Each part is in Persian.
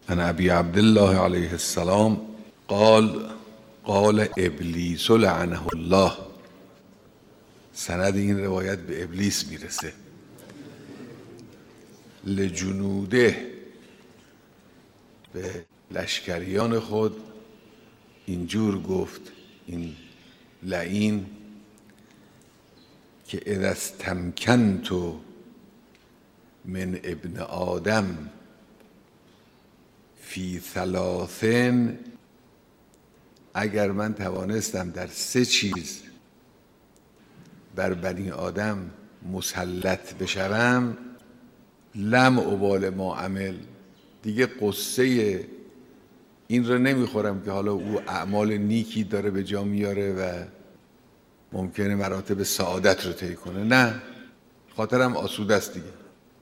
عن ابی عبدالله علیه السلام قال ابلیس لعنه الله. سند این روایت به ابلیس میرسه. لجنوده، به لشکریان خود اینجور گفت این لعین که اذا استمکنت من ابن آدم فی ثلاثن، اگر من توانستم در 3 چیز بر بنی آدم مسلط بشوم، لم ابال ما عمل، دیگه قصه این رو نمیخورم که حالا او اعمال نیکی داره به جا میاره و ممکنه مراتب سعادت رو طی کنه، نه، خاطرم آسوده است دیگه.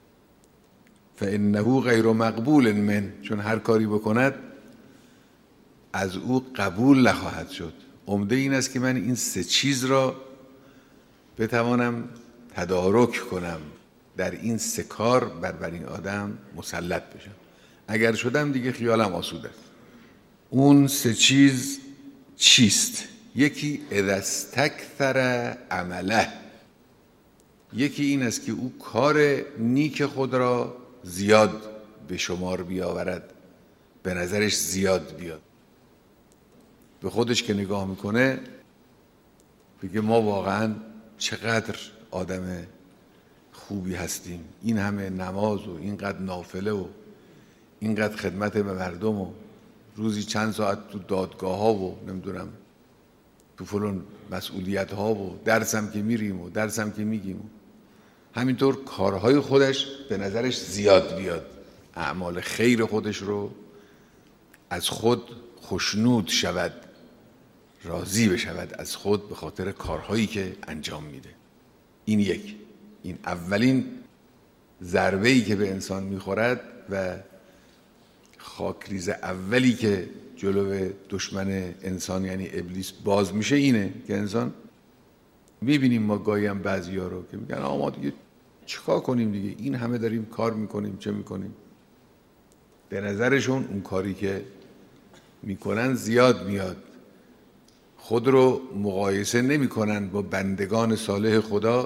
فانه غیر مقبول من، چون هر کاری بکند از او قبول نخواهد شد. عمده این است که من این 3 چیز را بتوانم تدارک کنم، در این 3 کار بر بنی آدم مسلط بشم. اگر شدم دیگه خیالم آسوده است. اون 3 چیز چیست؟ یکی اذا استکثر عمله، یکی این است که او کار نیک خود را زیاد به شمار بیاورد، به نظرش زیاد بیاد. به خودش که نگاه میکنه بگه ما واقعا چقدر آدم خوبی هستیم، این همه نماز و اینقدر نافله و اینقدر خدمت به مردم و روزی چند ساعت تو دادگاه ها و نمیدونم تو فلان مسئولیت ها و درسم که میریم و درسم که میگیم و همینطور کارهای خودش به نظرش زیاد بیاد، اعمال خیر خودش رو از خود خوشنود شود، راضی بشود از خود به خاطر کارهایی که انجام میده. این یک، این اولین ضربه‌ای که به انسان میخورد و خاکریز اولی که جلو دشمن انسان یعنی ابلیس باز میشه اینه که انسان، میبینیم ما گاهی هم بعضیا رو که میگن آقا ما دیگه چیکار کنیم دیگه، این همه داریم کار میکنیم چه میکنیم. به نظرشون اون کاری که میکنن زیاد میاد، خود رو مقایسه نمیکنن با بندگان صالح خدا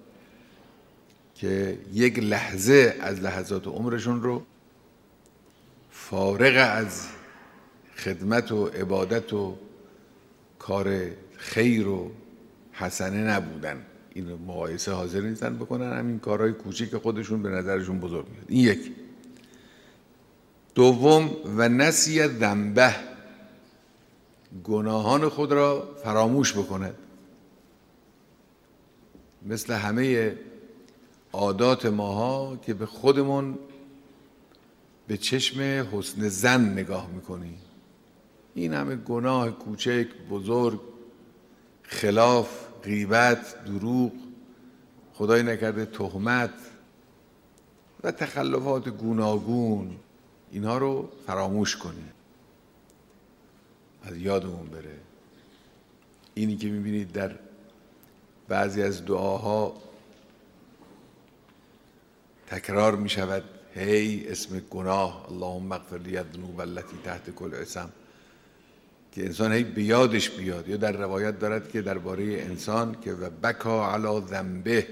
که یک لحظه از لحظات عمرشون رو فارغ از خدمت و عبادت و کار خیر و حسنه نبودن. این مقایسه حاضر نیستن بکنن، همین کارهای کوچیک خودشون به نظرشون بزرگ میاد. این یک. دوم و نسی ذنبه، گناهان خود را فراموش بکند. مثل همه عادات ماها که به خودمون به چشم حسن ظن نگاه میکنیم، این همه گناه کوچک بزرگ، خلاف، غیبت، دروغ، خدای نکرده تهمت و تخلفات گوناگون، اینها رو فراموش کنیم، از یادمون بره. اینی که میبینید در بعضی از دعاها تکرار میشود، هی اسم گناه، اللهم اغفر لی الذنوب التي تحت کل اسم، که انسان هی به یادش بیاد. یا در روایت دارد که درباره انسان که و بکا علی ذنبه،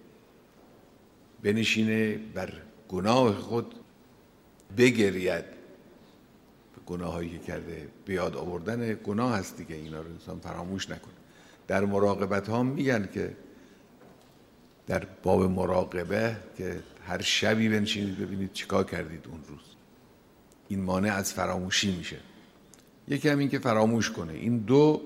بنشینه بر گناه خود بگرید، گناهایی که کرده. به یاد آوردن گناه هست دیگه، اینا رو انسان فراموش نکنه. در مراقبت ها میگن که در باب مراقبه که هر شبی بنشینید ببینید چیکار کردید اون روز. این مانع از فراموشی میشه. یکی هم این که فراموش کنه. این دو.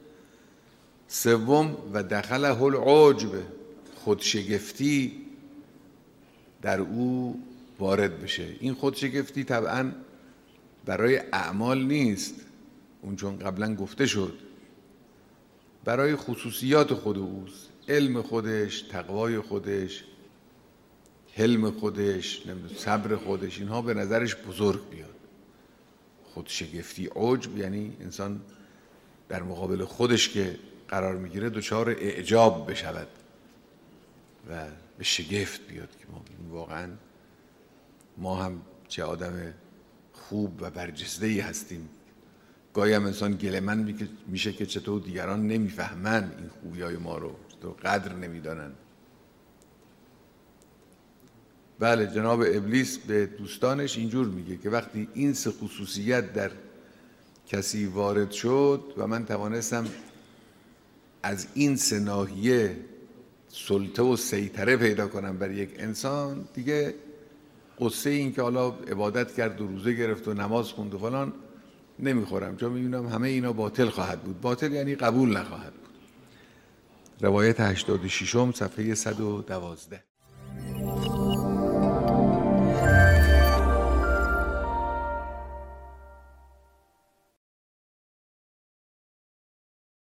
سوم و دخله العجب، خودشگفتی در او وارد بشه. این خودشگفتی طبعا برای اعمال نیست، اون چون قبلا گفته شد، برای خصوصیات خود اوست، علم خودش، تقوای خودش، حلم خودش، صبر خودش، اینها به نظرش بزرگ بیاد. خودشگفتی، عجب، یعنی انسان در مقابل خودش که قرار میگیره دچار اعجاب بشود و به شگفت بیاد که واقعا ما هم چه آدم خوب و برجسته‌ای هستیم. گاهی هم انسان گله‌مند میشه که چطور دیگران نمیفهمن این خوبی‌های ما رو، چطور قدر نمیدانن. بله، جناب ابلیس به دوستانش اینجور میگه که وقتی این سه خصوصیت در کسی وارد شد و من توانستم از این سه ناحیه سلطه و سیطره پیدا کنم بر یک انسان، دیگه قصه این که حالا عبادت کرد و روزه گرفت و نماز خوند و فلان نمیخورم، چون میبینم همه اینا باطل خواهد بود. باطل یعنی قبول نخواهد بود. روایت 86 صفحه 112.